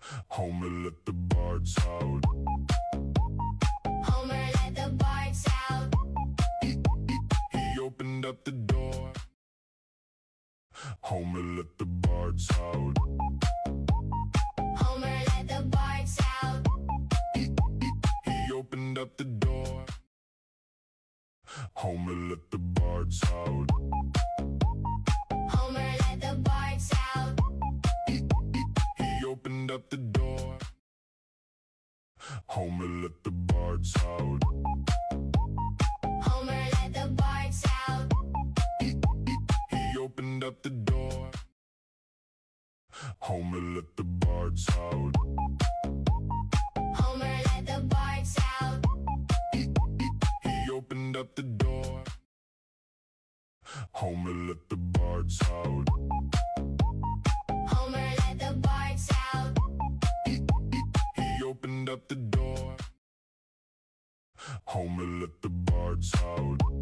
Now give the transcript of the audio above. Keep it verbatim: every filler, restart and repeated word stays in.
Homer let the bards out. Homer let the bards out. He opened up the door. Homer let the bards out. Homer let the bards out. He opened up the door. Homer let the bards out. Homer let the bards out. He opened up the door. Homer let the bards out. Homer let the bards out. He opened up the door. Homer let the bards out. Homer let the bards out. He opened up the door. Homer let the bards out. Homer let the bards out. He opened up the door. Homer let the bards out.